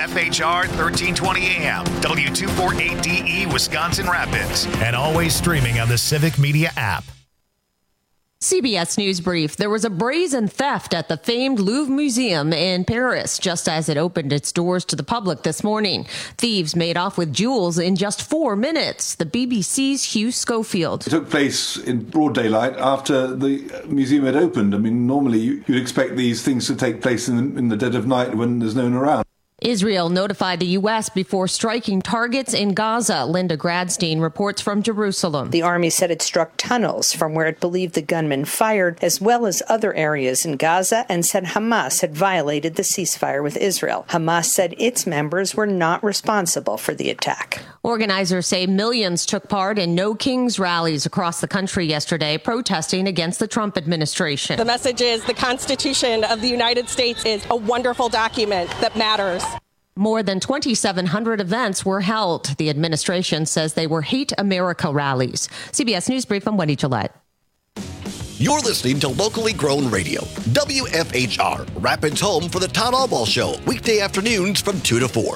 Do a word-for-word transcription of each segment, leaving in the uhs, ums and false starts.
F H R thirteen twenty A M, W two forty-eight D E, Wisconsin Rapids, and always streaming on the Civic Media app. C B S News Brief. There was a brazen theft at the famed Louvre Museum in Paris just as it opened its doors to the public this morning. Thieves made off with jewels in just four minutes. The B B C's Hugh Schofield. It took place in broad daylight after the museum had opened. I mean, normally you'd expect these things to take place in the, in the dead of night when there's no one around. Israel notified the U S before striking targets in Gaza. Linda Gradstein reports from Jerusalem. The army said it struck tunnels from where it believed the gunman fired, as well as other areas in Gaza, and said Hamas had violated the ceasefire with Israel. Hamas said its members were not responsible for the attack. Organizers say millions took part in No Kings rallies across the country yesterday, protesting against the Trump administration. The message is the Constitution of the United States is a wonderful document that matters. More than twenty-seven hundred events were held. The administration says they were Hate America rallies. C B S News Brief, I'm Wendy Gillette. You're listening to locally grown radio. W F H R, Rapids home for the Todd Albaugh Show, weekday afternoons from two to four.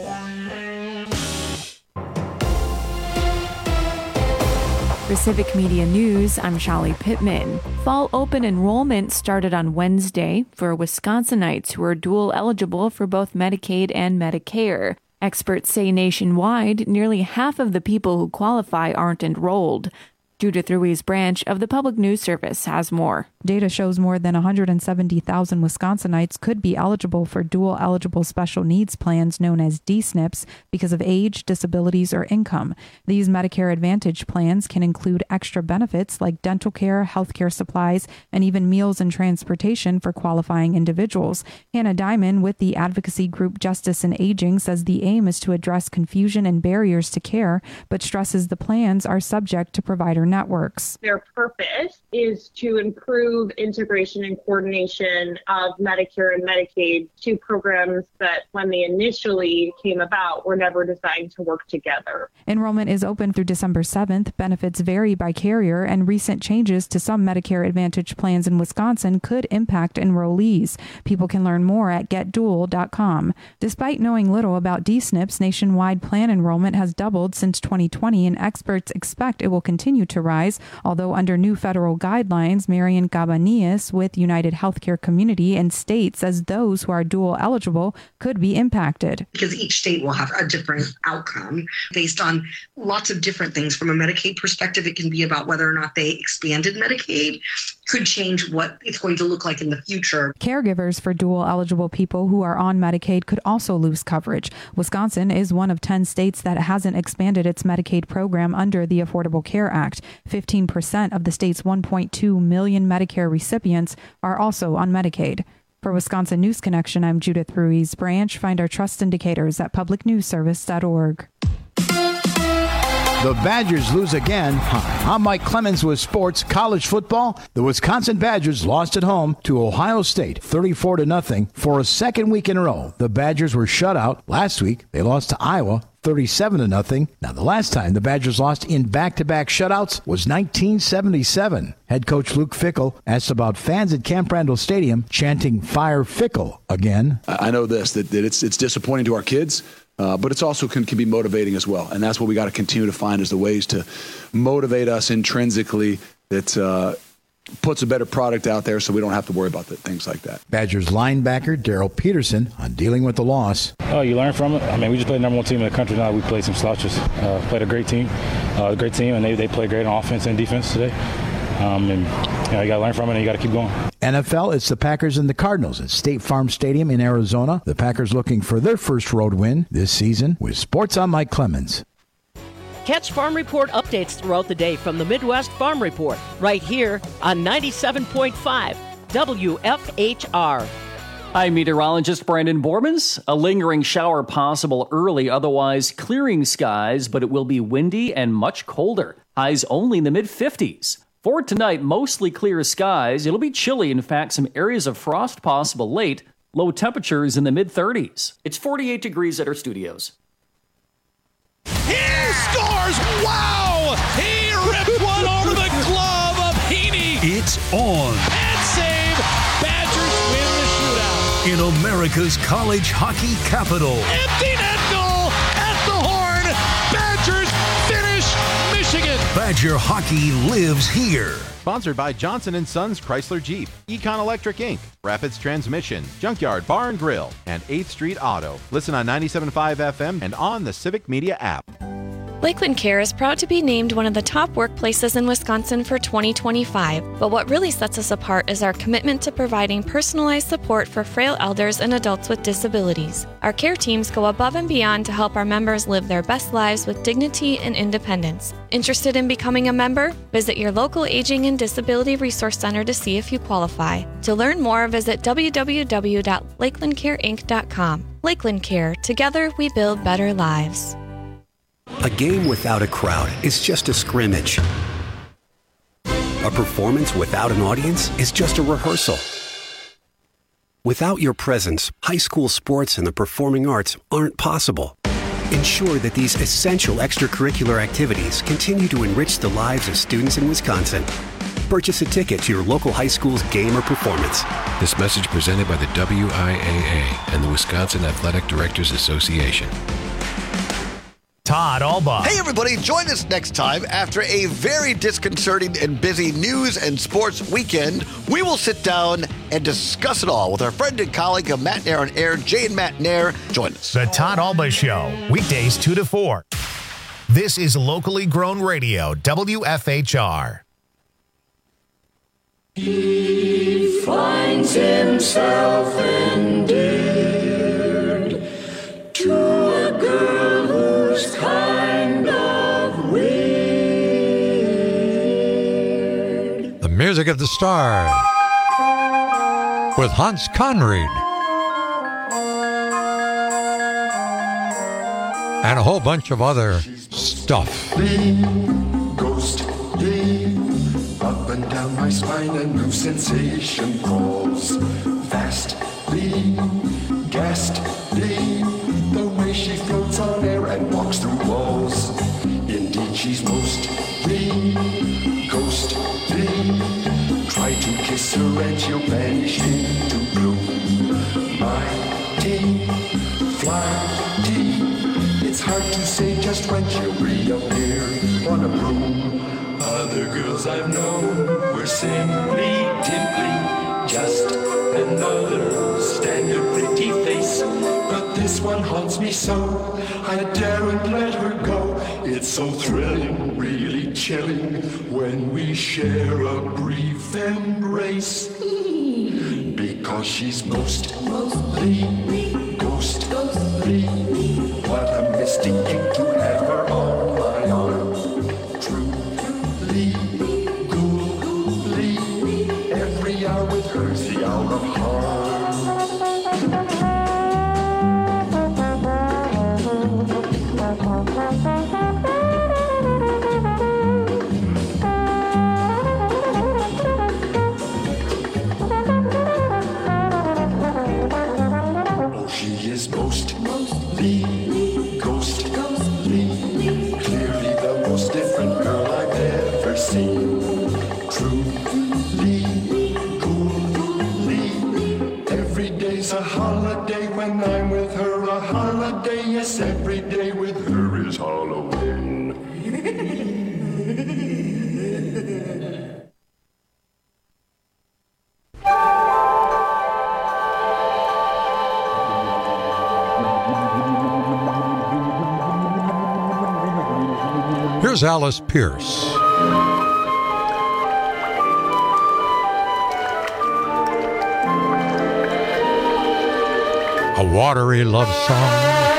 For Civic Media News, I'm Shali Pittman. Fall open enrollment started on Wednesday for Wisconsinites who are dual eligible for both Medicaid and Medicare. Experts say nationwide, nearly half of the people who qualify aren't enrolled. Judith Ruiz Branch of the Public News Service has more. Data shows more than one hundred seventy thousand Wisconsinites could be eligible for dual eligible special needs plans known as D S N Ps because of age, disabilities, or income. These Medicare Advantage plans can include extra benefits like dental care, health care supplies, and even meals and transportation for qualifying individuals. Hannah Diamond with the advocacy group Justice in Aging says the aim is to address confusion and barriers to care, but stresses the plans are subject to provider networks. Their purpose is to improve integration and coordination of Medicare and Medicaid, two programs that when they initially came about were never designed to work together. Enrollment is open through December seventh. Benefits vary by carrier, and recent changes to some Medicare Advantage plans in Wisconsin could impact enrollees. People can learn more at get dual dot com. Despite knowing little about D S N Ps, nationwide plan enrollment has doubled since twenty twenty, and experts expect it will continue to rise, although under new federal guidelines, Marian Cabanillas with United Healthcare Community and State says those who are dual eligible could be impacted. Because each state will have a different outcome based on lots of different things. From a Medicaid perspective, it can be about whether or not they expanded Medicaid, could change what it's going to look like in the future. Caregivers for dual eligible people who are on Medicaid could also lose coverage. Wisconsin is one of ten states that hasn't expanded its Medicaid program under the Affordable Care Act. fifteen percent of the state's one point two million Medicare recipients are also on Medicaid. For Wisconsin News Connection, I'm Judith Ruiz Branch. Find our trust indicators at public news service dot org. The Badgers lose again. Hi, I'm Mike Clemens with sports. College football. The Wisconsin Badgers lost at home to Ohio State thirty-four to nothing for a second week in a row. The Badgers were shut out. Last week, they lost to Iowa thirty-seven to nothing. Now, the last time the Badgers lost in back-to-back shutouts was nineteen seventy-seven. Head coach Luke Fickell asked about fans at Camp Randall Stadium chanting "Fire Fickell" again. I know this, that, that it's, it's disappointing to our kids. Uh, but it's also can, can be motivating as well. And that's what we got to continue to find is the ways to motivate us intrinsically that uh, puts a better product out there so we don't have to worry about the, things like that. Badgers linebacker Daryl Peterson on dealing with the loss. Oh, you learn from it. I mean, we just played the number one team in the country now. We played some slouches. Uh, played a great team, uh, a great team, and they, they played great on offense and defense today. Um, and you know, you got to learn from it and you got to keep going. N F L, it's the Packers and the Cardinals at State Farm Stadium in Arizona. The Packers looking for their first road win this season. With Sports, I'm Mike Clemens. Catch Farm Report updates throughout the day from the Midwest Farm Report right here on ninety-seven point five W F H R. I'm meteorologist Brandon Bormans. A lingering shower possible early, otherwise clearing skies, but it will be windy and much colder. Highs only in the mid fifties. For tonight, mostly clear skies. It'll be chilly. In fact, some areas of frost possible late. Low temperatures in the mid thirties. It's forty-eight degrees at our studios. He scores! Wow! He ripped one over the glove of Heaney. It's on. And save. Badgers win the shootout. in America's college hockey capital. Empty net goal at the horn. Badgers finish Michigan. Badger hockey lives here. Sponsored by Johnson and Sons Chrysler Jeep, Econ Electric Incorporated, Rapids Transmission, Junkyard Bar and Grill, and eighth Street Auto. Listen on ninety-seven point five F M and on the Civic Media app. Lakeland Care is proud to be named one of the top workplaces in Wisconsin for twenty twenty-five, but what really sets us apart is our commitment to providing personalized support for frail elders and adults with disabilities. Our care teams go above and beyond to help our members live their best lives with dignity and independence. Interested in becoming a member? Visit your local Aging and Disability Resource Center to see if you qualify. To learn more, visit w w w dot lakeland care inc dot com. Lakeland Care. Together we build better lives. A game without a crowd is just a scrimmage. A performance without an audience is just a rehearsal. Without your presence, high school sports and the performing arts aren't possible. Ensure that these essential extracurricular activities continue to enrich the lives of students in Wisconsin. Purchase a ticket to your local high school's game or performance. This message presented by the W I A A and the Wisconsin Athletic Directors Association. Todd Alba. Hey, everybody, join us next time after a very disconcerting and busy news and sports weekend. We will sit down and discuss it all with our friend and colleague of Matt Nair on Air, Jay and Matt Nair. Join us. The Todd Alba Show, weekdays two to four. This is locally grown radio, W F H R. He finds himself endeared to a girl who's kind of weird. The music of the stars with Hans Conried and a whole bunch of other stuff. Ghostly, up and down my spine, a new sensation crawls. Vastly, ghastly, the way she floats on air and walks through walls. Indeed, she's mostly ghostly. Try to kiss her and she'll vanish into gloom. Mighty, flighty, it's hard to say just when she'll reappear on a broom. Other girls I've known were simply dimply, just another standard pretty face. But this one haunts me so, I daren't let her go. It's so thrilling, really chilling, when we share a brief embrace. Because she's most, mostly ghostly. What a mystic thing to have her on my arm. Truly, ghouly, every hour with her's the hour of harm. Oh, she is most, mostly ghostly, clearly the most different girl I've ever seen. Truly, ghouly, every day's a holiday when I'm with her. A holiday, yes, every day with her is Halloween. Here's Alice Pierce. A watery love song.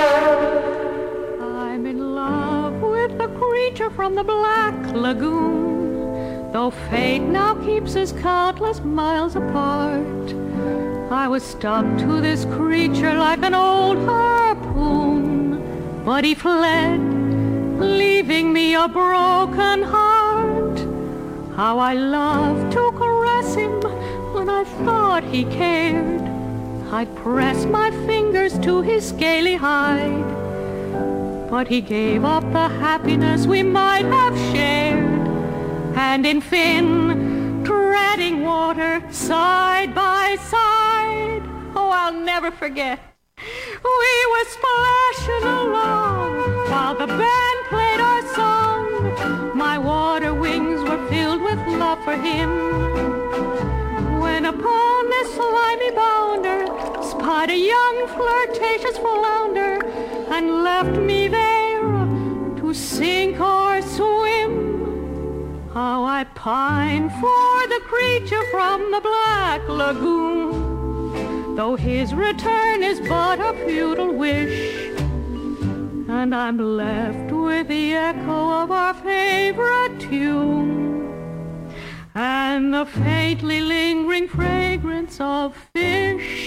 I'm in love with the creature from the Black Lagoon. Though fate now keeps us countless miles apart, I was stuck to this creature like an old harpoon. But he fled, leaving me a broken heart. How I loved to caress him when I thought he cared. I'd press my fingers to his scaly hide, but he gave up the happiness we might have shared. And in Finn, treading water side by side, oh, I'll never forget. We were splashing along while the band played our song. My water wings were filled with love for him, when upon this slimy bounder spied a young flirtatious flounder and left me there to sink or swim. How I pine for the creature from the black lagoon, though his return is but a futile wish, and I'm left with the echo of our favorite tune and the faintly lingering fragrance of fish.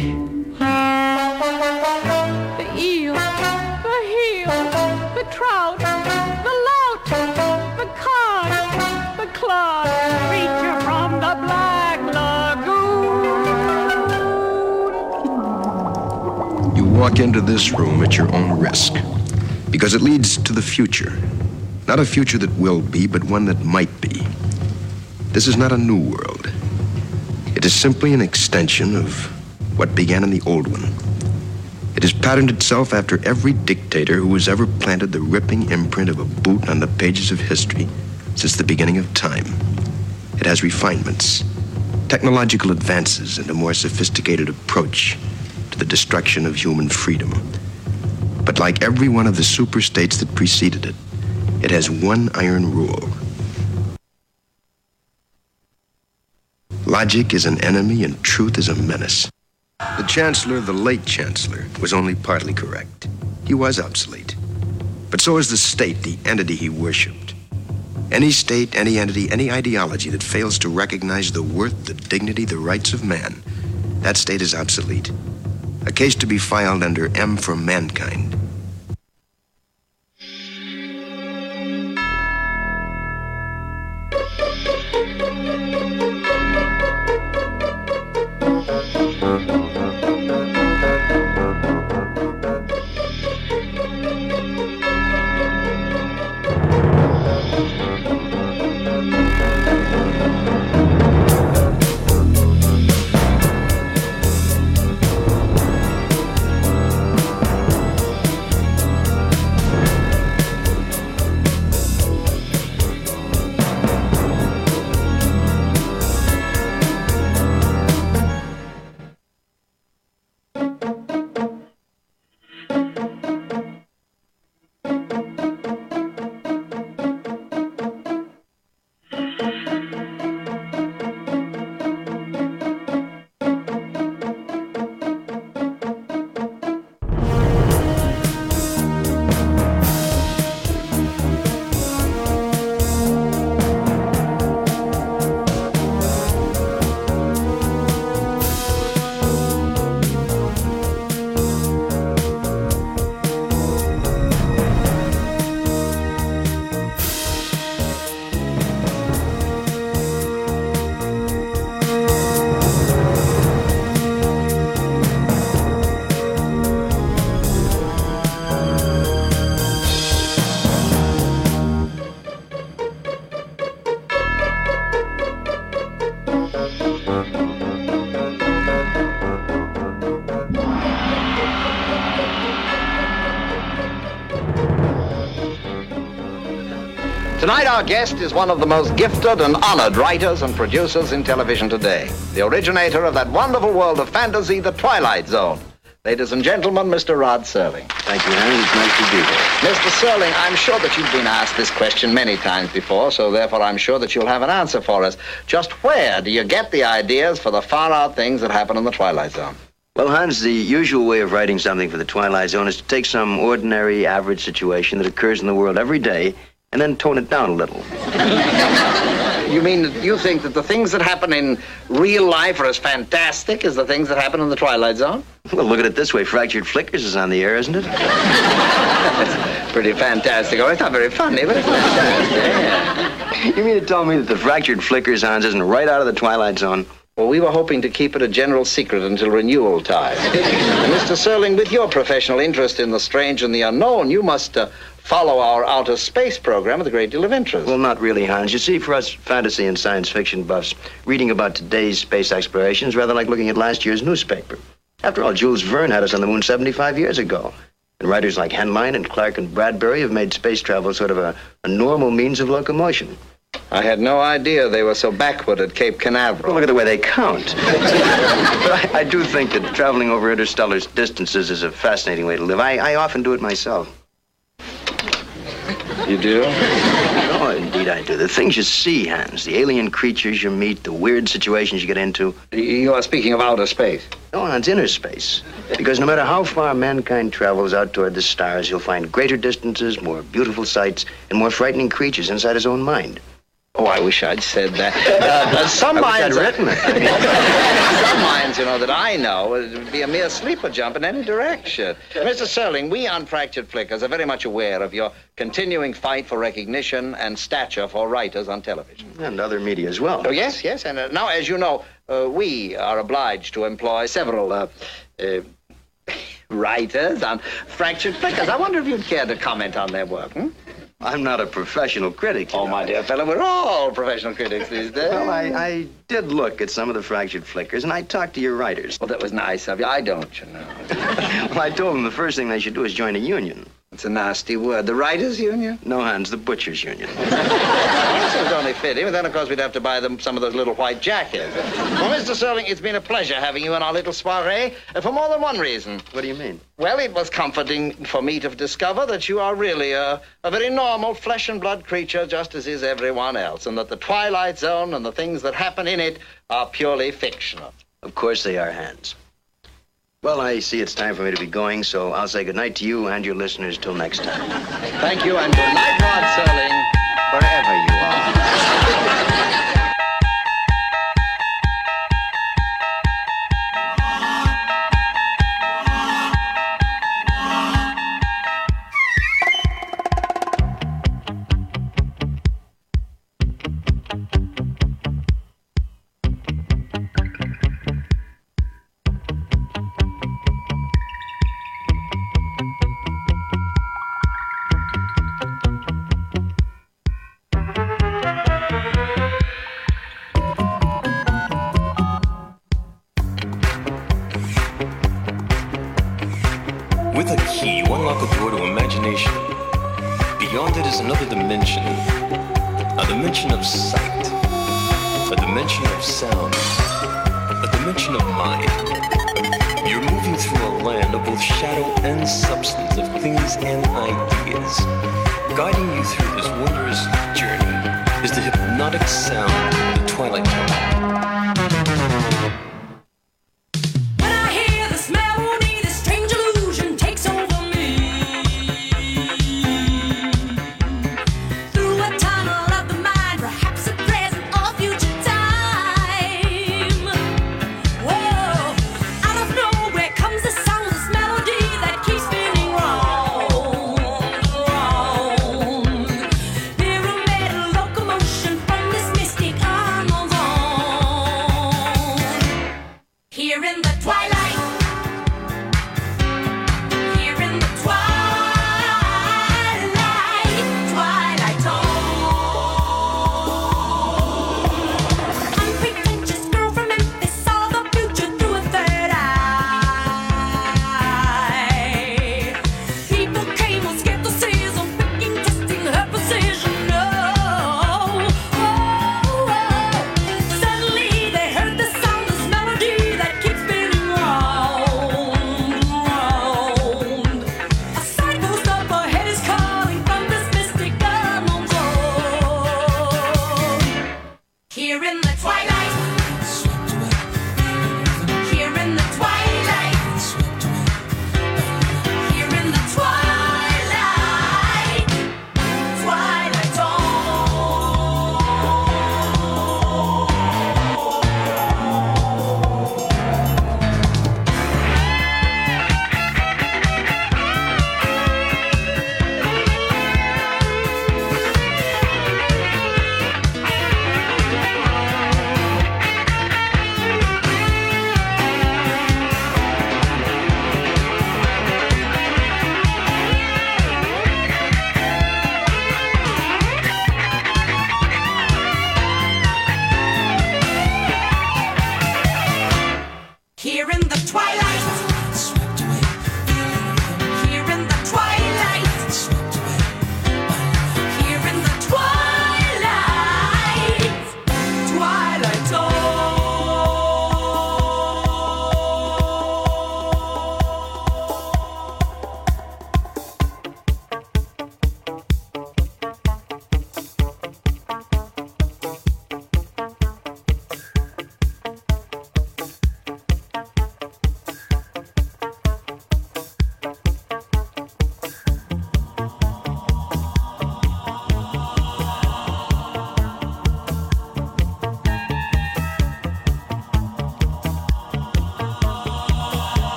The eel, the heel, the trout, the lout, the cod, the clod, creature from the black lagoon. You walk into this room at your own risk, because it leads to the future. Not a future that will be, but one that might be. This is not a new world. It is simply an extension of what began in the old one. It has patterned itself after every dictator who has ever planted the ripping imprint of a boot on the pages of history since the beginning of time. It has refinements, technological advances, and a more sophisticated approach to the destruction of human freedom. But like every one of the superstates that preceded it, it has one iron rule. Logic is an enemy and truth is a menace. The Chancellor, the late Chancellor, was only partly correct. He was obsolete. But so is the state, the entity he worshipped. Any state, any entity, any ideology that fails to recognize the worth, the dignity, the rights of man, that state is obsolete. A case to be filed under M for Mankind. Tonight, our guest is one of the most gifted and honored writers and producers in television today, the originator of that wonderful world of fantasy, The Twilight Zone. Ladies and gentlemen, Mister Rod Serling. Thank you, Henry. It's nice to be here. Mister Serling, I'm sure that you've been asked this question many times before, so therefore I'm sure that you'll have an answer for us. Just where do you get the ideas for the far-out things that happen in The Twilight Zone? Well, Hans, the usual way of writing something for The Twilight Zone is to take some ordinary, average situation that occurs in the world every day and then tone it down a little. You mean that you think that the things that happen in real life are as fantastic as the things that happen in The Twilight Zone? Well, look at it this way. Fractured Flickers is on the air, isn't it? That's pretty fantastic. Oh, it's not very funny, but it's fantastic. Yeah. You mean to tell me that the Fractured Flickers, Hans, isn't right out of The Twilight Zone? Well, we were hoping to keep it a general secret until renewal time. Mister Serling, with your professional interest in the strange and the unknown, you must uh, follow our outer space program with a great deal of interest. Well, not really, Hans. You see, for us fantasy and science fiction buffs, reading about today's space exploration is rather like looking at last year's newspaper. After all, Jules Verne had us on the moon seventy-five years ago. And writers like Henlein and Clark and Bradbury have made space travel sort of a, a normal means of locomotion. I had no idea they were so backward at Cape Canaveral. Well, look at the way they count. But I, I do think that traveling over interstellar distances is a fascinating way to live. I, I often do it myself. You do? No, indeed I do. The things you see, Hans, the alien creatures you meet, the weird situations you get into. You are speaking of outer space. No, Hans, inner space. Because no matter how far mankind travels out toward the stars, you'll find greater distances, more beautiful sights, and more frightening creatures inside his own mind. Oh, I wish I'd said that. Uh, some I minds, wish I'd written it. I mean, some minds, you know, that I know, it would be a mere sleeper jump in any direction. Mister Serling, we on Fractured Flickers are very much aware of your continuing fight for recognition and stature for writers on television. And other media as well. Oh, yes, yes. And uh, now, as you know, uh, we are obliged to employ several uh, uh, writers on Fractured Flickers. I wonder if you'd care to comment on their work, hmm? I'm not a professional critic. Oh, know. My dear fellow, we're all professional critics these days. Well, I, I did look at some of the Fractured Flickers, and I talked to your writers. Well, that was nice of you. I don't, you know. Well, I told them the first thing they should do is join a union. It's a nasty word. The Writers' Union? No, Hans, the Butchers' Union. Well, it would only fit him, and then, of course, we'd have to buy them some of those little white jackets. Well, Mister Serling, it's been a pleasure having you in our little soiree, uh, for more than one reason. What do you mean? Well, it was comforting for me to discover that you are really a, a very normal flesh and blood creature, just as is everyone else, and that the Twilight Zone and the things that happen in it are purely fictional. Of course they are, Hans. Well, I see it's time for me to be going, so I'll say goodnight to you and your listeners till next time. Thank you, and good night, Rod Serling, wherever you are. With a key, you unlock a door to imagination. Beyond it is another dimension. A dimension of sight. A dimension of sound. A dimension of mind. You're moving through a land of both shadow and substance, of things and ideas. Guiding you through this wondrous journey is the hypnotic sound of the Twilight Zone. Pyramid locomotion from this mystic unknown zone.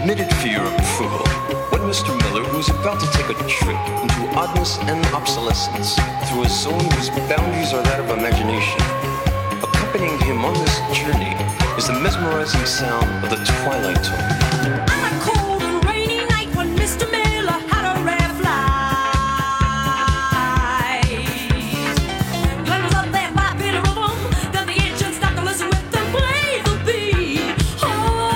submitted for your approval when Mister Miller, who is about to take a trip into oddness and obsolescence through a zone whose boundaries are that of imagination. Accompanying him on this journey is the mesmerizing sound of the twilight tone. On a cold and rainy night when Mister Miller had a rare flight, Glenn was up there by a bit of rhythm, then the engine stopped to listen with them play the beat. Oh,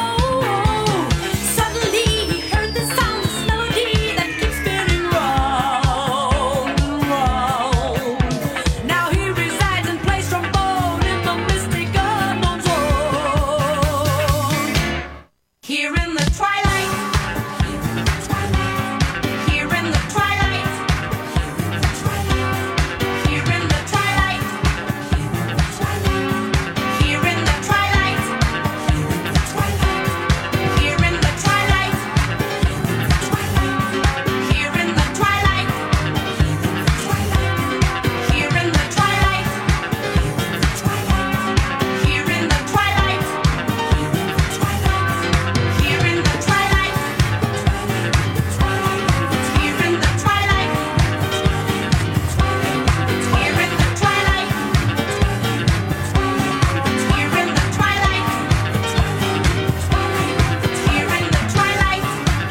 suddenly he heard the sound, this melody that keeps spinning round and round. Now he resides in place trombone in the mystic unknown zone. Here in the twilight, here in the twilight, here in the twilight, here in the twilight, here in the twilight, here in the twilight, here in the twilight, here in the twilight, here in the twilight, here in the twilight, here in the twilight, here in the twilight, here in the twilight,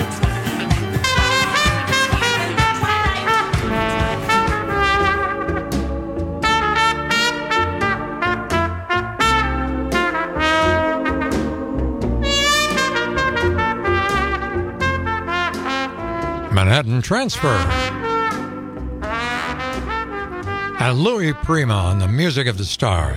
Manhattan Transfer. And Louis Prima on the Music of the Stars.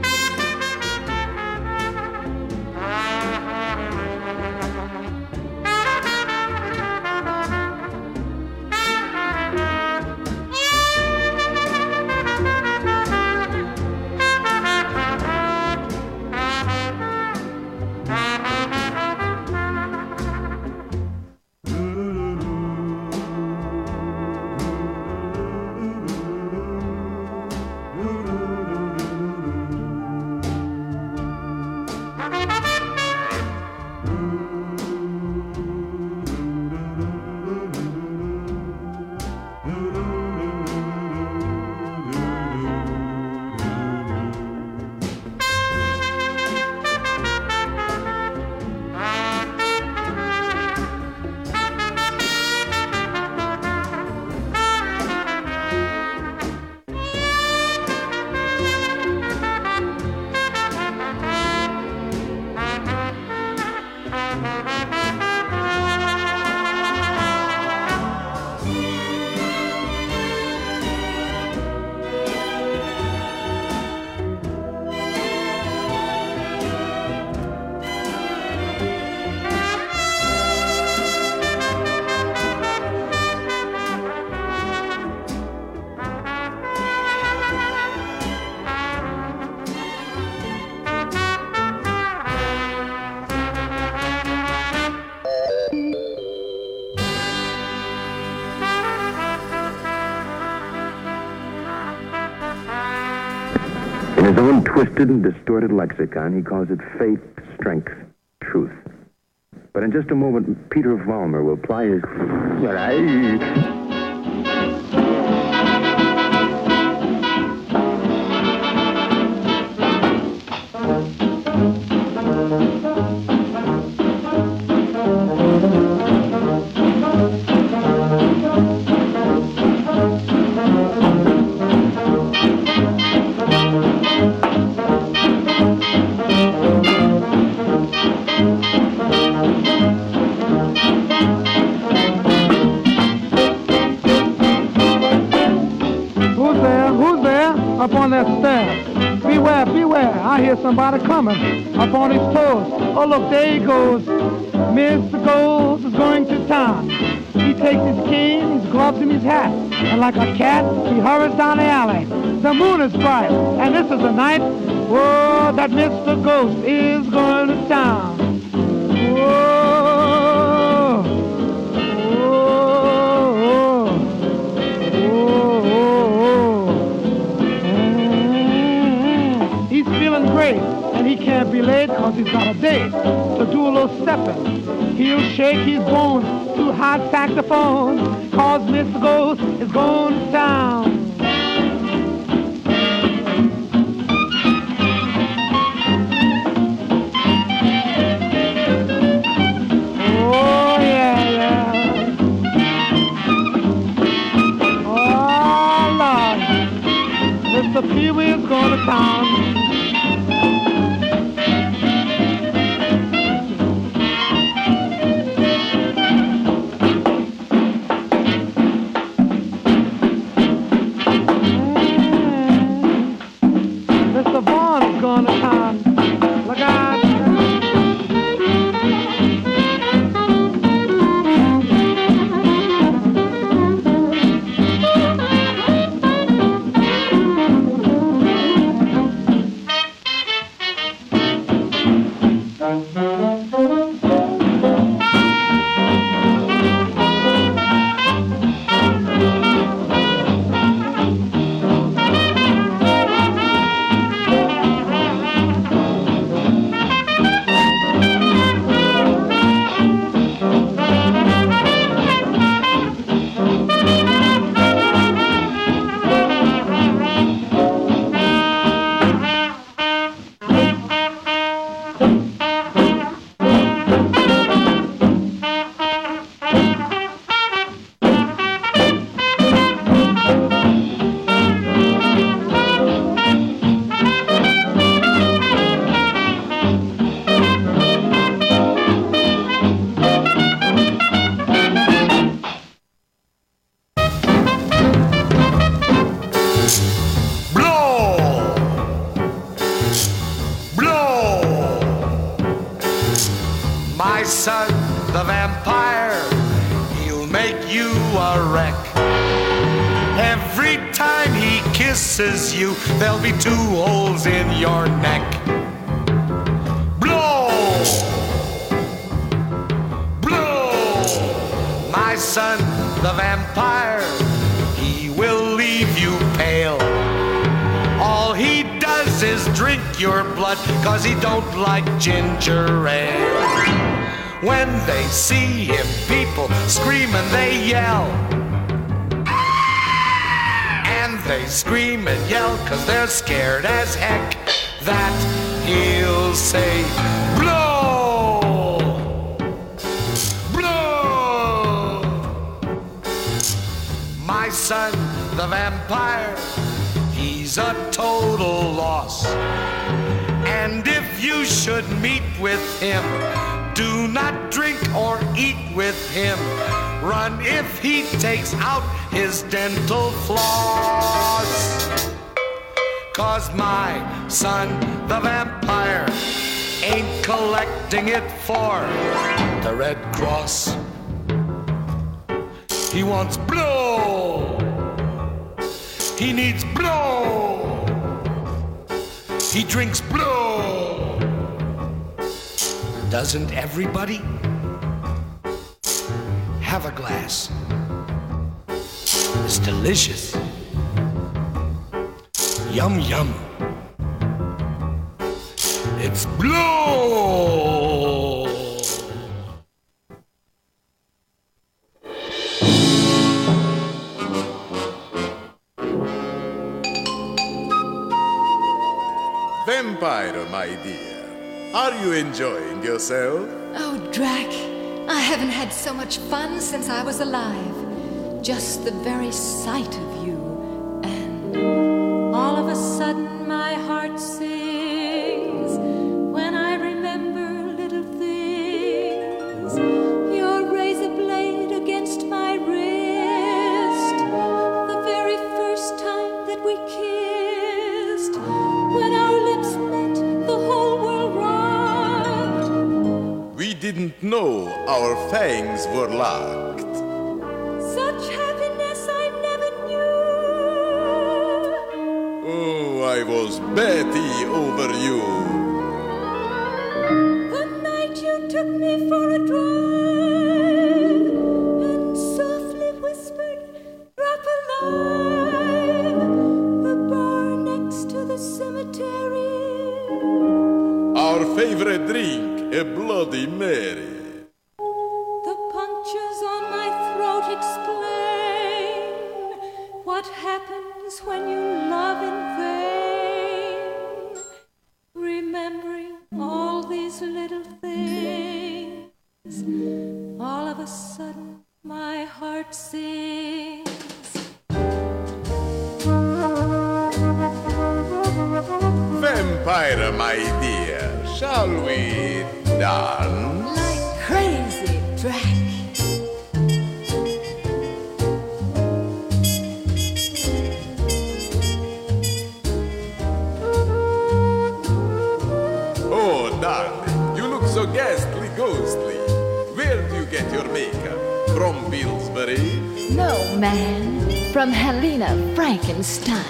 In his own twisted and distorted lexicon, he calls it faith, strength, truth. But in just a moment, Peter Vollmer will ply his... Up on that stair. Beware, beware, I hear somebody coming up on his toes. Oh, look, there he goes. Mister Gold is going to town. He takes his cane, his gloves, and his hat. And like a cat, he hurries down the alley. The moon is bright, and this is the night, oh, that Mister Ghost is going to town. Oh, oh, oh, oh. He's feeling great, and he can't be late because he's got a date to do a little stepping. He'll shake his bones to hot saxophone, cause Mister Ghost is going to town. Oh, yeah, yeah. Oh, Lord. Mister Pee-wee is going to town. Mister Vaughn is going to town. Look out. My son, the vampire, he'll make you a wreck. Every time he kisses you, there'll be two holes in your neck. Blow! Blow! My son, the vampire, he will leave you pale. All he does is drink your blood, 'cause he don't like ginger ale. When they see him, people scream and they yell. And they scream and yell 'cause they're scared as heck that he'll say, blow! Blow! My son, the vampire, he's a total loss. And if you should meet with him, do not drink or eat with him. Run if he takes out his dental floss. 'Cause my son, the vampire, ain't collecting it for the Red Cross. He wants blow. He needs blow. He drinks blow. Doesn't everybody have a glass? It's delicious. Yum, yum. It's blow. Vampire, my dear. Are you enjoying yourself? Oh, Drac, I haven't had so much fun since I was alive. Just the very sight of you, and all of a sudden my heart sings when I remember little things. Your razor blade against my wrist, the very first time that we kissed, when our lips met, the whole world rocked. We didn't know our fangs were locked. Such happiness I never knew. Oh, I was Betty over you. The night you took me for a drive and softly whispered, drop alive, the bar next to the cemetery. Our favorite drink, a Bloody Mary. a sudden my heart sings. Vampire, my dear, shall we dance? Like crazy, Drac. Oh, darling, you look so ghastly, ghostly. Where do you get your makeup? From Pillsbury? No, man. From Helena Frankenstein.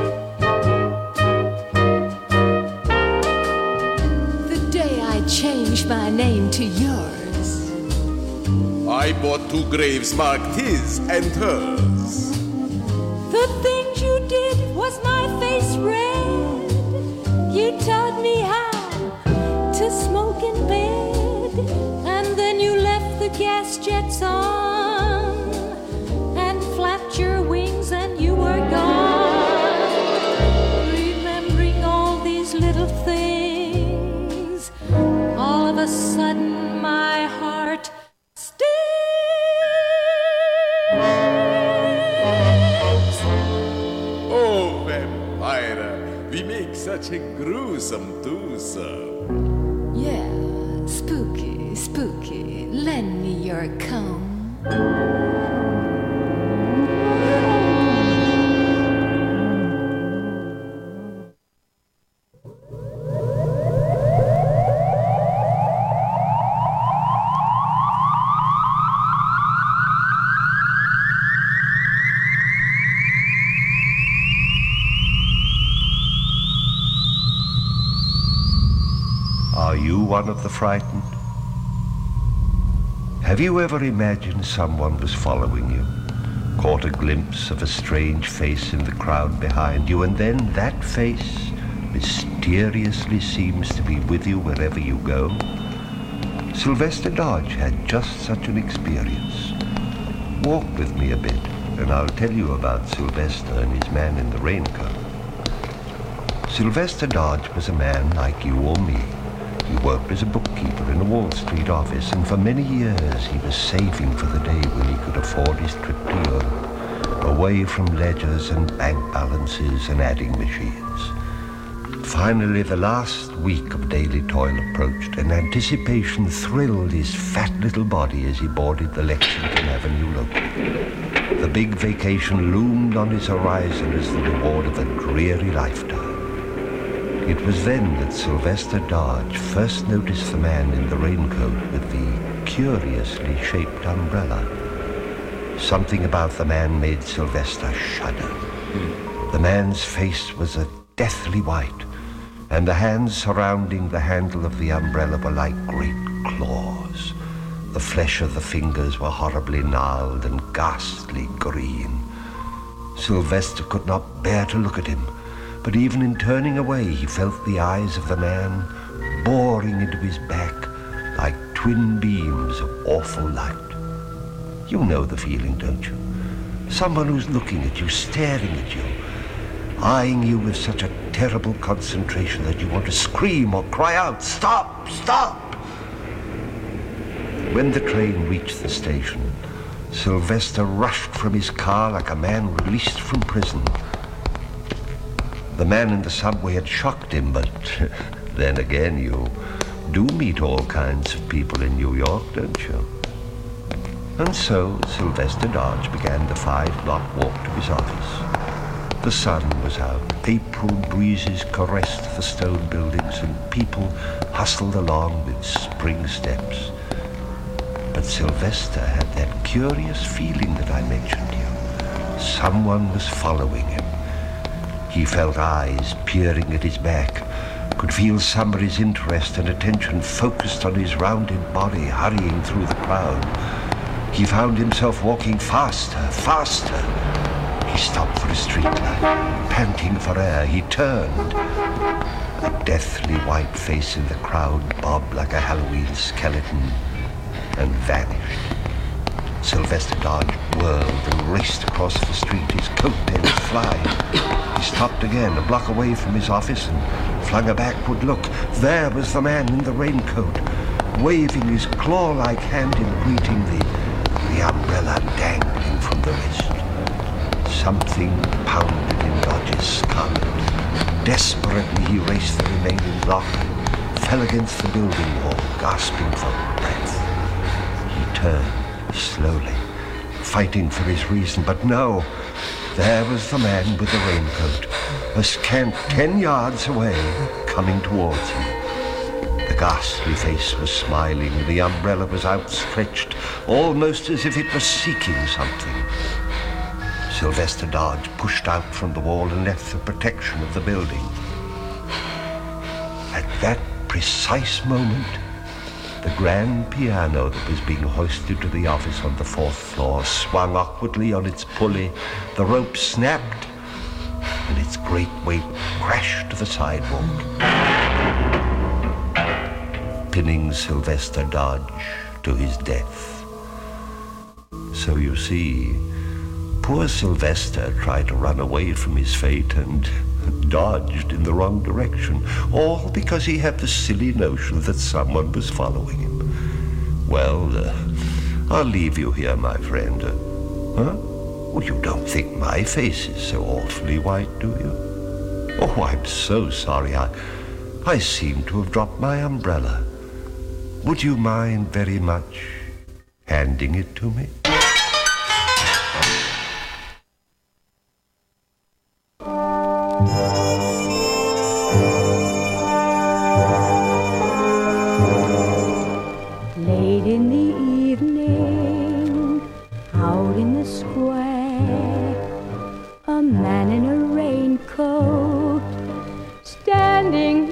The day I changed my name to yours. I bought two graves marked his and hers. The things you did was my face red. You taught me how to smoke in bed. And then you left the gas jets on and flapped your wings and you were gone. Remembering all these little things, all of a sudden my heart stings. Oh, vampire, we make such a gruesome twosome. Yeah, spooky, spooky. Lend me your comb. Are you one of the frightened? Have you ever imagined someone was following you, caught a glimpse of a strange face in the crowd behind you, and then that face mysteriously seems to be with you wherever you go? Sylvester Dodge had just such an experience. Walk with me a bit, and I'll tell you about Sylvester and his man in the raincoat. Sylvester Dodge was a man like you or me. He worked as a bookkeeper in a Wall Street office, and for many years he was saving for the day when he could afford his trip to Europe, away from ledgers and bank balances and adding machines. Finally, the last week of daily toil approached, and anticipation thrilled his fat little body as he boarded the Lexington Avenue local. The big vacation loomed on his horizon as the reward of a dreary lifetime. It was then that Sylvester Dodge first noticed the man in the raincoat with the curiously shaped umbrella. Something about the man made Sylvester shudder. The man's face was a deathly white, and the hands surrounding the handle of the umbrella were like great claws. The flesh of the fingers were horribly gnarled and ghastly green. Sylvester could not bear to look at him, but even in turning away, he felt the eyes of the man boring into his back like twin beams of awful light. You know the feeling, don't you? Someone who's looking at you, staring at you, eyeing you with such a terrible concentration that you want to scream or cry out, "Stop! Stop!" When the train reached the station, Sylvester rushed from his car like a man released from prison. The man in the subway had shocked him, but then again, you do meet all kinds of people in New York, don't you? And so Sylvester Dodge began the five-block walk to his office. The sun was out, April breezes caressed the stone buildings, and people hustled along with spring steps. But Sylvester had that curious feeling that I mentioned to you. Someone was following him. He felt eyes peering at his back, could feel somebody's interest and attention focused on his rounded body hurrying through the crowd. He found himself walking faster, faster. He stopped for a streetlight, panting for air. He turned. A deathly white face in the crowd bobbed like a Halloween skeleton and vanished. Sylvester Dodge whirled and raced across the street, his coat tails flying. He stopped again, a block away from his office, and flung a backward look. There was the man in the raincoat, waving his claw-like hand in greeting. The the umbrella dangling from the wrist. Something pounded in Dodge's scarlet. Desperately, he raced the remaining block, fell against the building wall, gasping for breath. He turned slowly, fighting for his reason, but no. There was the man with the raincoat, a scant ten yards away, coming towards him. The ghastly face was smiling, the umbrella was outstretched, almost as if it was seeking something. Sylvester Dodge pushed out from the wall and left the protection of the building. At that precise moment, the grand piano that was being hoisted to the office on the fourth floor swung awkwardly on its pulley, the rope snapped, and its great weight crashed to the sidewalk, pinning Sylvester Dodge to his death. So you see, poor Sylvester tried to run away from his fate and dodged in the wrong direction, all because he had the silly notion that someone was following him. Well, uh, I'll leave you here, my friend. Uh, huh? Well, you don't think my face is so awfully white, do you? Oh, I'm so sorry. I, I seem to have dropped my umbrella. Would you mind very much handing it to me? Late in the evening, out in the square, a man in a raincoat standing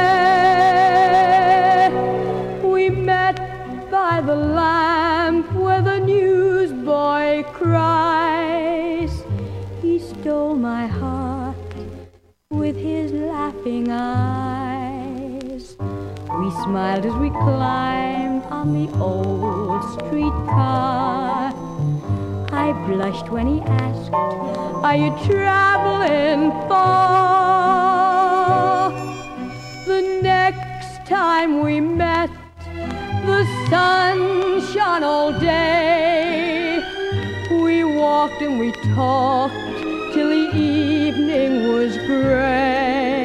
there. We met by the lamp where the newsboy cries. He stole my heart with his laughing eyes. We smiled as we climbed on the old streetcar. I blushed when he asked, "Are you traveling far?" The next time we met, the sun shone all day. We walked and we talked till the evening was gray.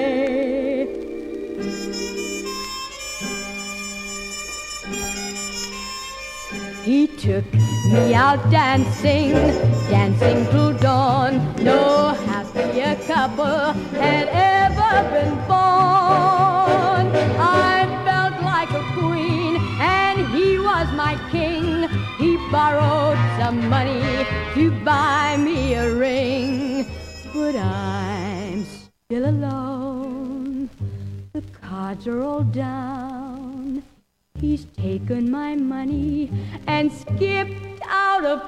He took me out dancing, dancing till dawn. No happier couple had ever been born. I felt like a queen, and he was my king. He borrowed some money to buy me a ring. But I'm still alone. The cards are all down. He's taken my money and skipped out of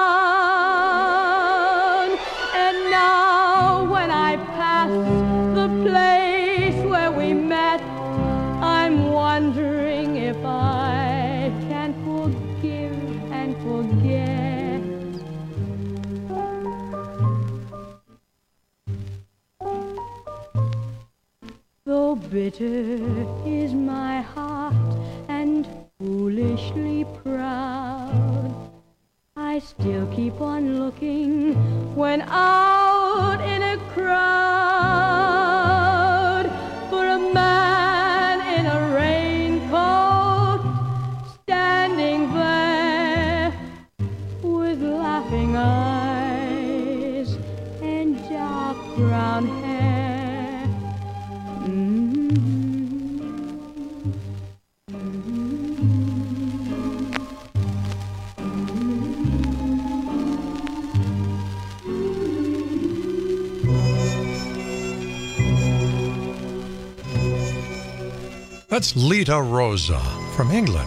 town. And now when I pass the place where we met, I'm wondering if I can forgive and forget. Though bitter is my heart and foolishly proud, I still keep on looking when out in a crowd for a man in a raincoat standing there with laughing eyes and dark brown hair. That's Lita Rosa from England.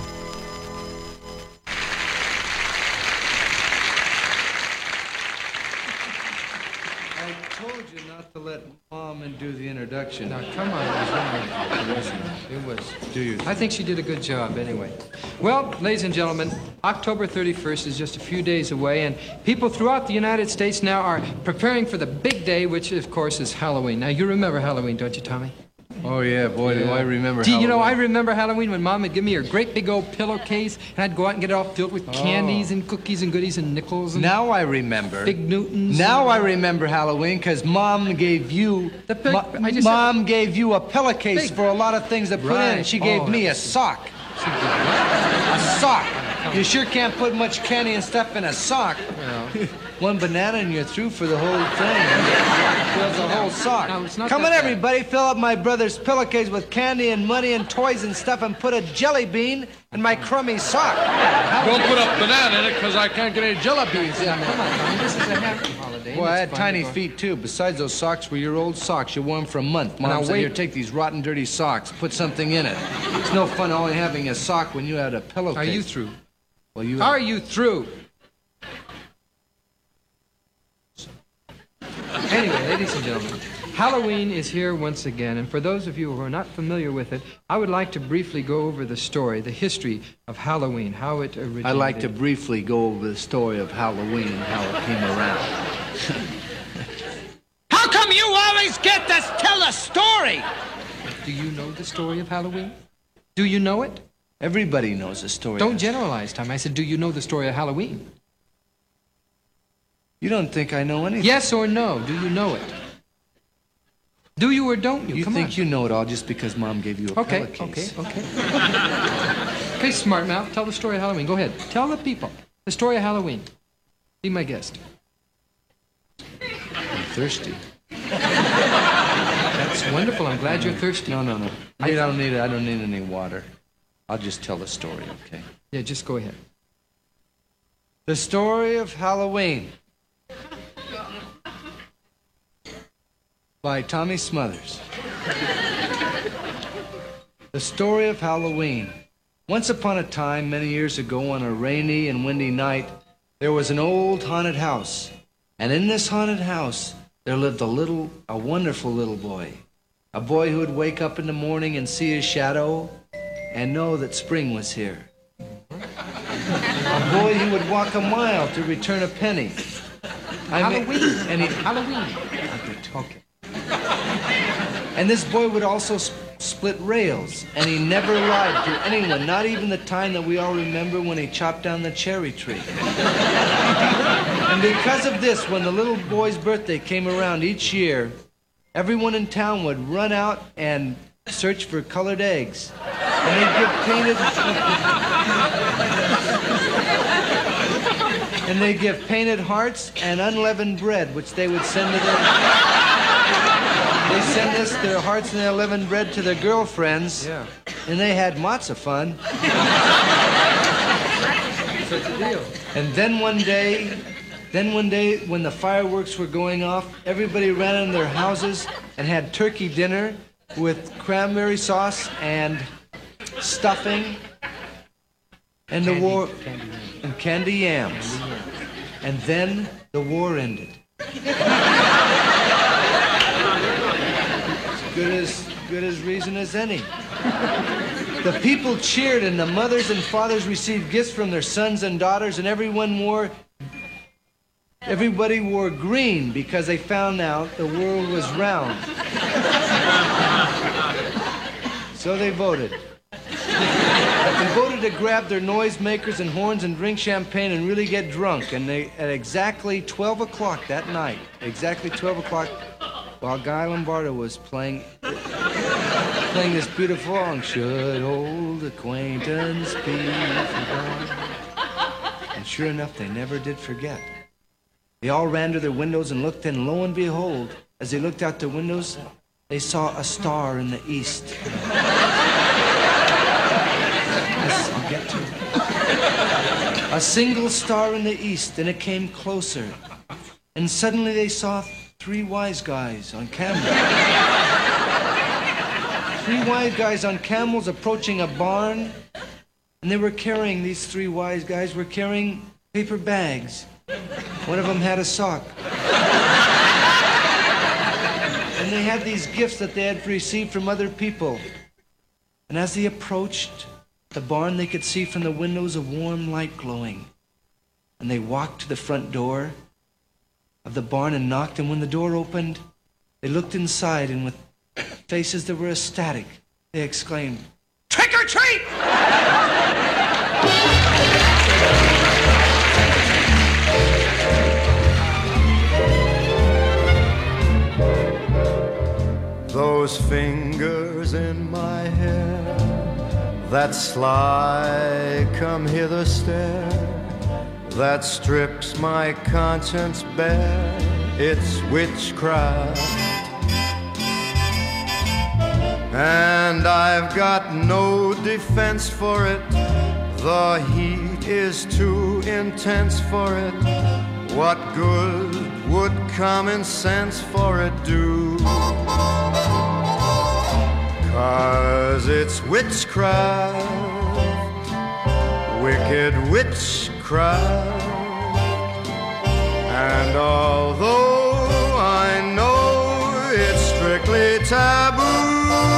I told you not to let Mom and do the introduction. Now, come on, it wasn't. It was. Do you? I think she did a good job anyway. Well, ladies and gentlemen, October thirty-first is just a few days away, and people throughout the United States now are preparing for the big day, which, of course, is Halloween. Now, you remember Halloween, don't you, Tommy? Oh, yeah, boy, do I remember Do you know, I Halloween. remember Halloween when Mom would give me her great big old pillowcase, and I'd go out and get it all filled with candies and cookies and goodies and nickels. And Now I remember. Big Newtons. Now I remember Halloween because Mom gave you. The pic- Mo- I just Mom gave you a pillowcase Big. for a lot of things to put in. Right. She gave Oh, me that a was- sock. A sock. You sure can't put much candy and stuff in a sock. One banana and you're through for the whole thing. Fills the whole sock. No, it's not Come that on, bad. everybody, fill up my brother's pillowcase with candy and money and toys and stuff and put a jelly bean in my crummy sock. Don't put a banana in it because I can't get any jelly beans in Come there. on, Tommy, this is a happy holiday. Well, I It's had fun tiny to go- feet, too. Besides those socks were your old socks. You wore them for a month. Mom Now, said, wait. here, take these rotten, dirty socks. Put something in it. It's no fun only having a sock when you had a pillowcase. Are you through? Well, you Are you through? Anyway, ladies and gentlemen, Halloween is here once again, and for those of you who are not familiar with it, I would like to briefly go over the story, the history of Halloween, how it originated. I'd like to briefly go over the story of Halloween and how it came around. How come you always get to tell a story? Do you know the story of Halloween? Do you know it? Everybody knows the story. Don't generalize, Tom. I said, do you know the story of Halloween? You don't think I know anything? Yes or no? Do you know it? Do you or don't you? You Come think on. you know it all just because Mom gave you a Okay, okay, pillowcase. okay. Okay, smart mouth, tell the story of Halloween. Go ahead. Tell the people the story of Halloween. Be my guest. I'm thirsty. That's wonderful. I'm glad you're thirsty. No, no, no. I don't need it. I don't need any water. I'll just tell the story, okay? Yeah, just go ahead. The story of Halloween by Tommy Smothers. The story of Halloween. Once upon a time, many years ago, on a rainy and windy night, there was an old haunted house. And in this haunted house, there lived a little, a wonderful little boy. A boy who would wake up in the morning and see his shadow and know that spring was here. A boy who would walk a mile to return a penny. I mean- Halloween. and he, Halloween. Okay. And this boy would also sp- split rails, and he never lied to anyone, not even the time that we all remember when he chopped down the cherry tree. And because of this, when the little boy's birthday came around each year, everyone in town would run out and search for colored eggs. And they'd give painted... and they'd give painted hearts and unleavened bread, which they would send to their... They send us their hearts and their unleavened bread to their girlfriends. Yeah. And they had lots of fun. Such a deal. And then one day, then one day when the fireworks were going off, everybody ran in their houses and had turkey dinner with cranberry sauce and stuffing and the war and candy yams. And then the war ended. Good as good as reason as any. The people cheered, and the mothers and fathers received gifts from their sons and daughters, and everyone wore everybody wore green because they found out the world was round. So they voted. They voted to grab their noisemakers and horns and drink champagne and really get drunk. And they, at exactly twelve o'clock that night, exactly twelve o'clock, while Guy Lombardo was playing playing this beautiful song, should old acquaintance be forgot? And sure enough, they never did forget. They all ran to their windows and looked, and lo and behold, as they looked out the windows, they saw a star in the east. Yes, I'll get to it. A single star in the east, and it came closer. And suddenly they saw three wise guys on camels. Three wise guys on camels approaching a barn, and they were carrying, these three wise guys were carrying paper bags. One of them had a sock. And they had these gifts that they had received from other people. And as they approached the barn, they could see from the windows a warm light glowing. And they walked to the front door of the barn and knocked, and when the door opened, they looked inside, and with faces that were ecstatic. They exclaimed, "Trick or treat!" Those fingers in my hair, that sly come hither stare, that strips my conscience bare, it's witchcraft. And I've got no defense for it, the heat is too intense for it. What good would common sense for it do? 'Cause it's witchcraft, wicked witchcraft. And although I know it's strictly taboo,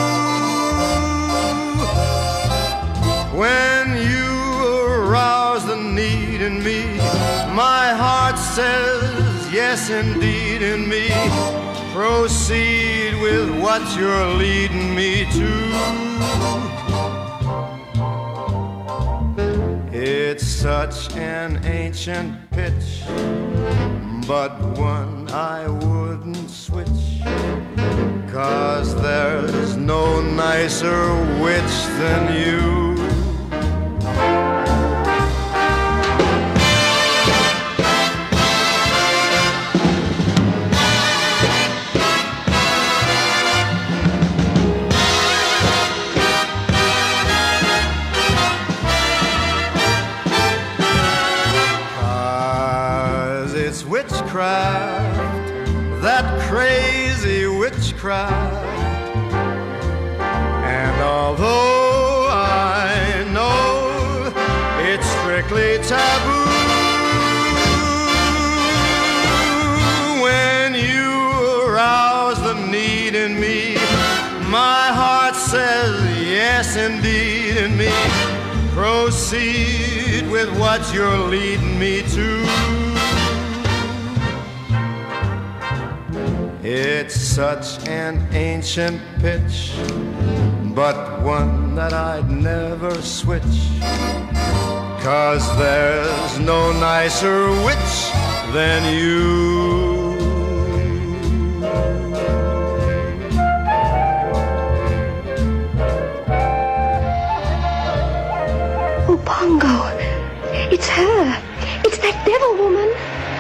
when you arouse the need in me, my heart says yes indeed in me. Proceed with what you're leading me to. It's such an ancient pitch, but one I wouldn't switch, 'cause there's no nicer witch than you. Witchcraft, that crazy witchcraft. And although I know it's strictly taboo, when you arouse the need in me, my heart says yes indeed in me. Proceed with what you're leading me to. It's such an ancient pitch, but one that I'd never switch, 'cause there's no nicer witch than you. Oh, Pongo, it's her. It's that devil woman.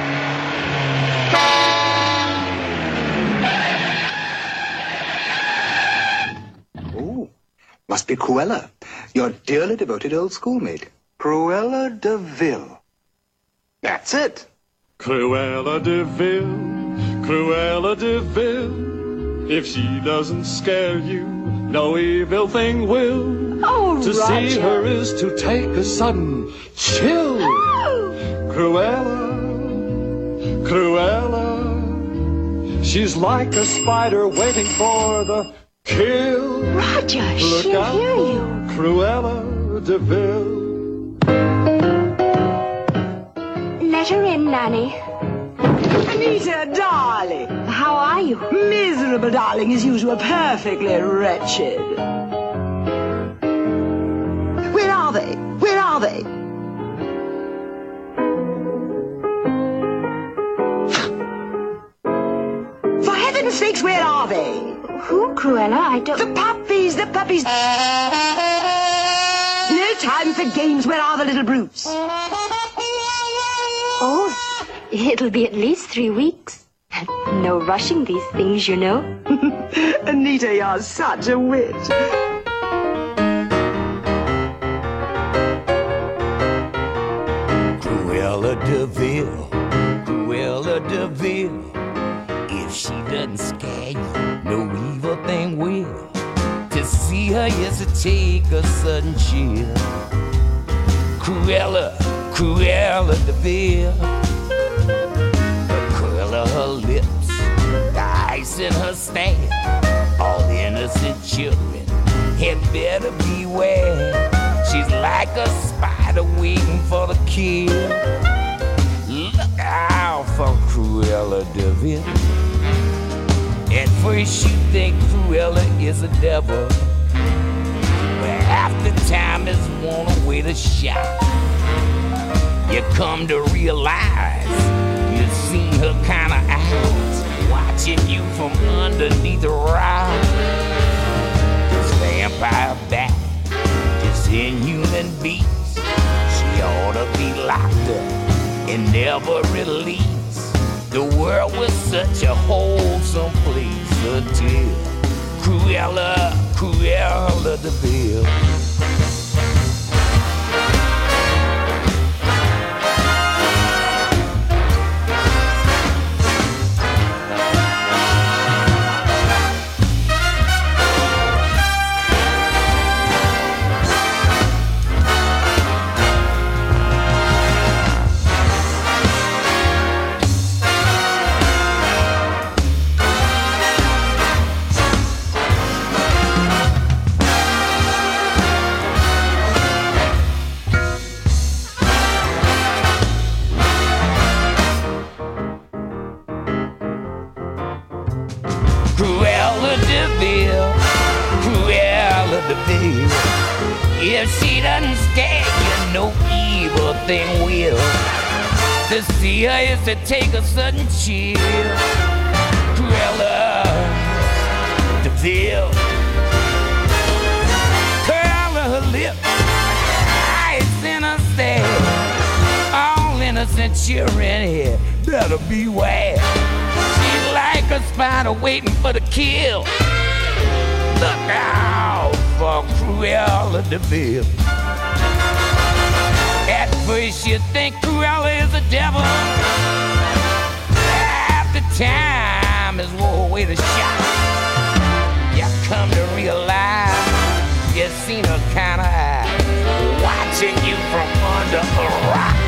Must be Cruella, your dearly devoted old schoolmate. Cruella de Vil. That's it. Cruella de Vil, Cruella de Vil. If she doesn't scare you, no evil thing will. Oh, to Roger. see her is to take a sudden chill. Oh. Cruella, Cruella. She's like a spider waiting for the kill. Roger, Look she'll out hear for you. Cruella de Vil. Let her in, Nanny. Anita, darling. How are you? Miserable, darling, as usual, perfectly wretched. Where are they? Where are they? For heaven's sakes, where are they? Who, Cruella? I don't... The puppies, the puppies. No time for games. Where are the little brutes? Oh, it'll be at least three weeks. No rushing these things, you know. Anita, you're such a wit. Cruella de Vil, Cruella de Vil. If she doesn't scare you, no evil thing will. To see her, yes, to take a sudden chill. Cruella, Cruella de Vil. The curl of her lips, the ice in her stare. All innocent children had better beware. She's like a spider waiting for the kill. Look out for Cruella de Vil. And first you think Cruella is a devil, but after time has worn away the shock, you come to realize you've seen her kind of eyes watching you from underneath the rock. This vampire bat, this inhuman beast, she ought to be locked up and never released. The world was such a wholesome place until Cruella, Cruella de Vil. If she doesn't scare you, no evil thing will. To see her is to take a sudden chill. Cruella de Vil. Curl her lip, eyes in her stare. All innocent children here better beware. She's like a spider waiting for the kill. Look out for Cruella de Vil. At first you think Cruella is a devil. After time has wore away the shock, you come to realize you've seen her kind of eyes watching you from under a rock.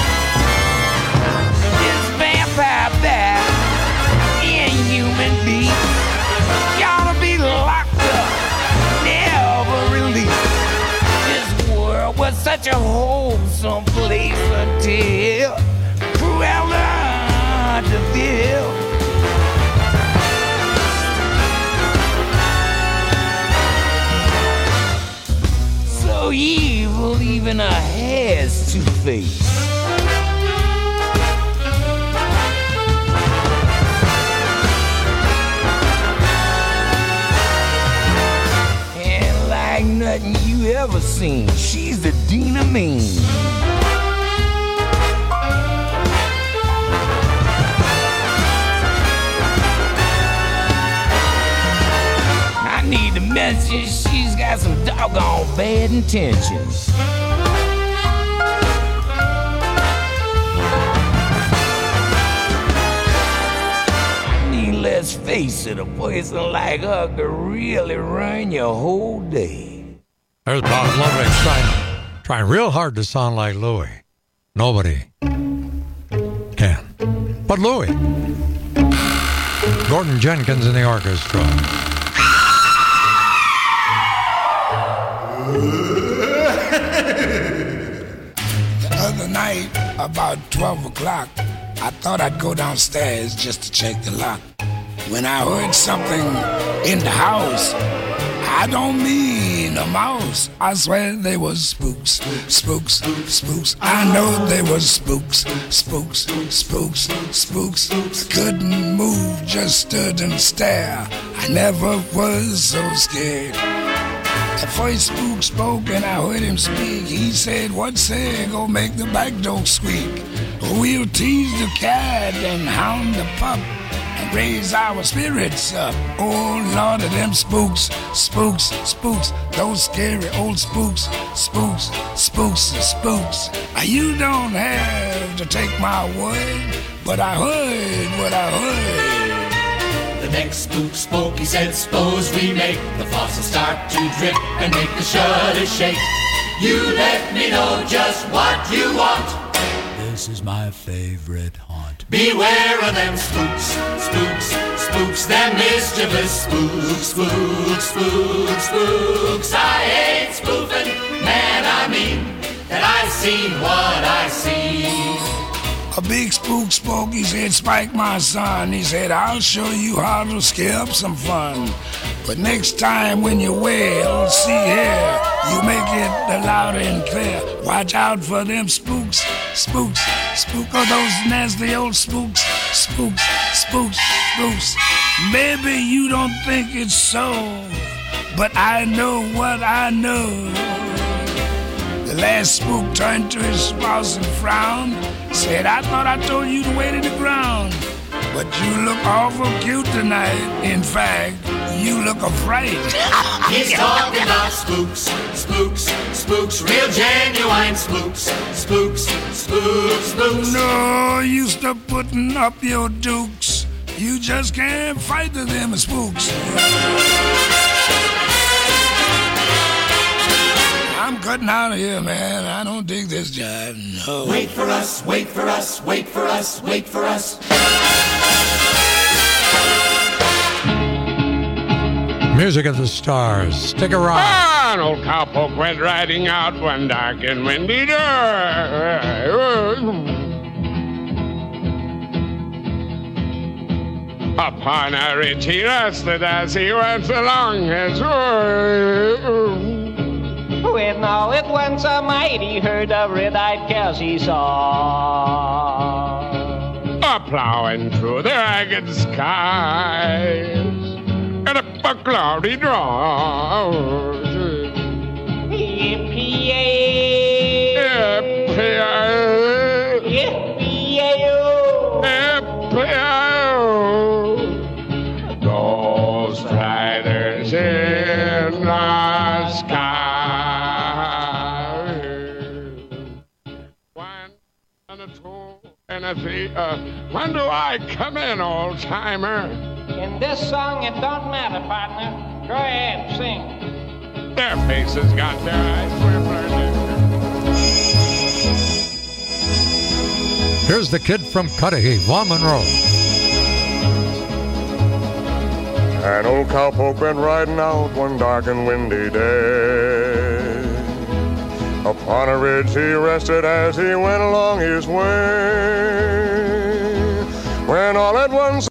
This vampire bat, inhuman beast, you ought to be locked up, never released. This world was such a wholesome place until Cruella de Vil. So evil, even her hair's two-faced. Like nothing you ever seen, she's the Dean of Mean. I need to mention she's got some doggone bad intentions. Let's face it, a person like her could really ruin your whole day. There's Bob Ludwig trying, trying real hard to sound like Louis. Nobody can. But Louis. Gordon Jenkins in the orchestra. The other night, about twelve o'clock, I thought I'd go downstairs just to check the lock. When I heard something in the house, I don't mean a mouse. I swear they was spooks, spooks, spooks. I know they was spooks, spooks, spooks, spooks. Couldn't move, just stood and stared. I never was so scared. The first spook spoke and I heard him speak. He said, "What say, go make the back door squeak. We'll tease the cat and hound the pup and raise our spirits up." Oh, Lord of them spooks, spooks, spooks, those scary old spooks, spooks, spooks, spooks. You don't have to take my word, but I heard what I heard. The next spook spoke, he said, "Suppose we make the faucet start to drip and make the shutters shake. You let me know just what you want. This is my favorite haunt. Beware of them spooks, spooks, spooks, them mischievous spooks, spooks, spooks, spooks. I ain't spoofing, man, I mean that I seen what I seen." A big spook spoke, he said, Spike, my son, he said, I'll show you how to scare up some fun. But next time when you wail, see here, you make it loud and clear. Watch out for them spooks, spooks, spook, oh, those nasty old spooks, spooks, spooks, spooks. Maybe you don't think it's so, but I know what I know. The last spook turned to his spouse and frowned, said, I thought I told you to wait in the ground, but you look awful cute tonight. In fact, you look afraid. He's talking about spooks, spooks, spooks, real genuine spooks, spooks, spooks, spooks. No use to putting up your dukes. You just can't fight to them spooks. I'm cutting out of here, man. I don't dig this jive, no. Wait for us, wait for us, wait for us, wait for us. Music of the Stars. Stick around. Ah, an old cowpoke went riding out one dark and windy day. Upon a ridge he rested as he went along his way. When all at once a mighty herd of red-eyed cows he saw, a plowing through the ragged skies, and up a cloudy draw. Yippee-yay! Yippee-yay! Yippee-yay-o! Yippee-yay-o! Those riders in the sky. And I say, uh, when do I come in, old timer? In this song, it don't matter, partner. Go ahead, sing. Their faces got their eyes blurred. Here's the kid from Cudahy, Vaughn Monroe. An old cowpoke been riding out one dark and windy day. Upon a ridge he rested as he went along his way, when all at once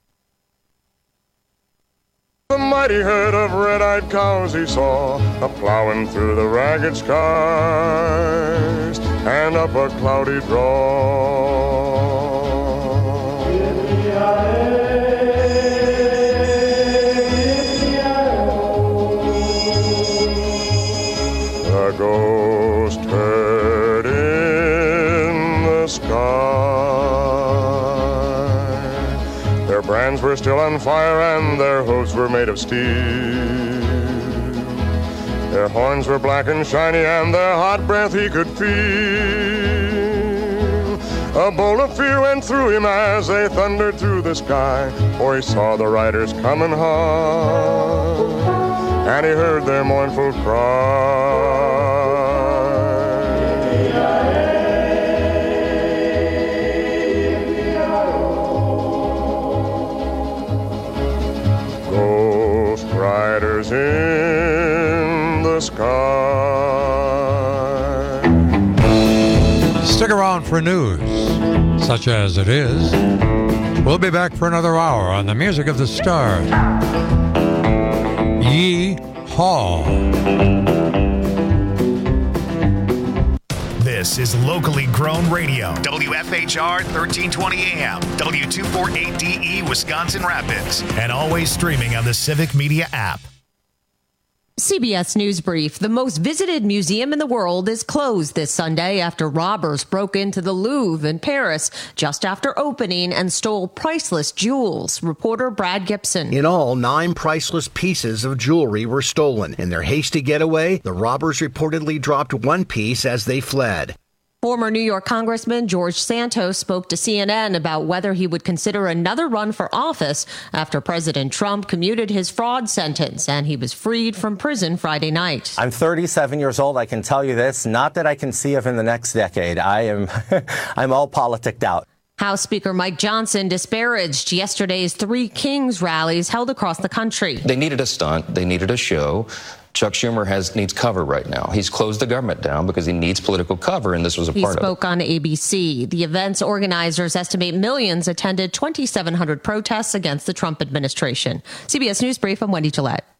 the mighty herd of red-eyed cows he saw, a-plowing through the ragged skies and up a cloudy draw. The ghost herd in the sky, their brands were still on fire and their hooves were made of steel. Their horns were black and shiny and their hot breath he could feel. A bolt of fear went through him as they thundered through the sky, for he saw the riders coming hard, and he heard their mournful cry. Ghost riders in the sky. Stick around for news, such as it is. We'll be back for another hour on the Music of the Stars. Yee-haw. This is locally grown radio. W F H R thirteen twenty A M, W two forty-eight D E, Wisconsin Rapids, and always streaming on the Civic Media app. C B S News Brief. The most visited museum in the world is closed this Sunday after robbers broke into the Louvre in Paris just after opening and stole priceless jewels. Reporter Brad Gibson. In all, nine priceless pieces of jewelry were stolen. In their hasty getaway, the robbers reportedly dropped one piece as they fled. Former New York Congressman George Santos spoke to C N N about whether he would consider another run for office after President Trump commuted his fraud sentence and he was freed from prison Friday night. I'm thirty-seven years old. I can tell you this, not that I can see of in the next decade. I am, I'm all politicked out. House Speaker Mike Johnson disparaged yesterday's Three Kings rallies held across the country. They needed a stunt. They needed a show. Chuck Schumer has needs cover right now. He's closed the government down because he needs political cover, and this was a he part of it. He spoke on A B C. The event's organizers estimate millions attended twenty-seven hundred protests against the Trump administration. C B S News Brief, I'm Wendy Gillette.